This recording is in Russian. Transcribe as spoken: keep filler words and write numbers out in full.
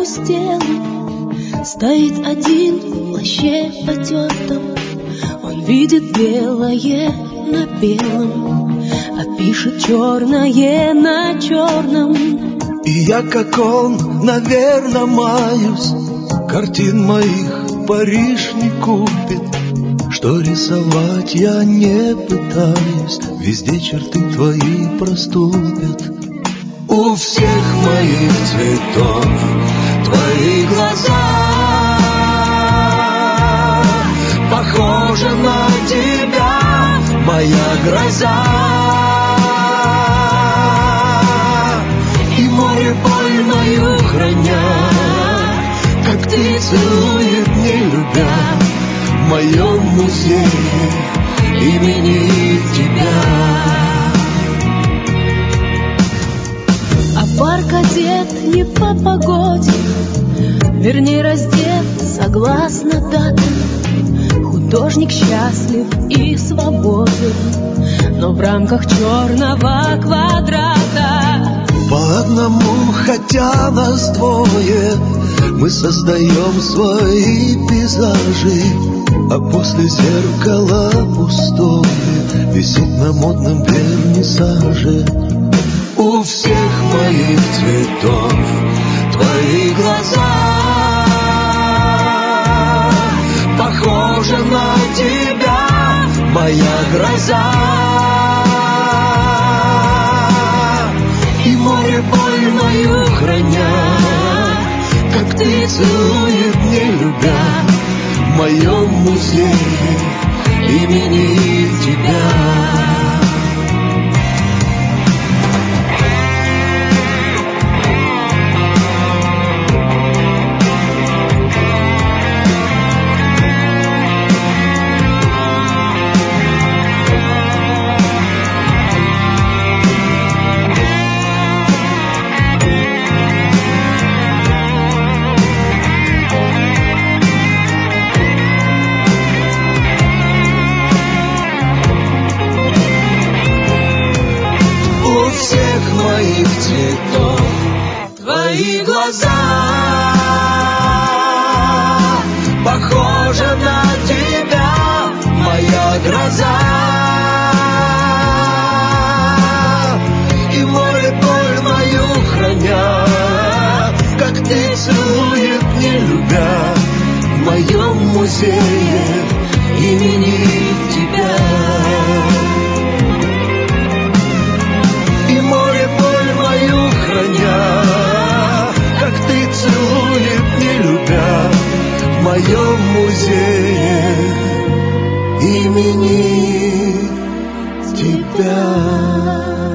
опустелым стоит один в плаще потертом. Он видит белое на белом, а пишет черное на черном. И я, как он, наверно, маюсь, картин моих Париж не купит. Что рисовать я не пытаюсь, везде черты твои проступят. У всех моих цветов твои глаза похожи на тебя, моя гроза. И море боль мою храня, как ты целует, не любя, в моем музее имени тебя. А парк одет не по погоде, вернее раздет согласно датам. Художник счастлив и свободен, но в рамках черного квадрата. По одному, хотя нас двое, мы создаем свои пейзажи, а после зеркала пустое висит на модном вернисаже. У всех моих цветов твои глаза похожи на тебя, моя гроза. И море боль мою храня, как ты целует, не любя, в моем музее имени тебя. Моих цветов твои глаза похожи на тебя, моя гроза. И море боль мою храня, как ты целует, не любя, в моем музее имени тебя. Как ты целует, не любя, в моем музее имени тебя.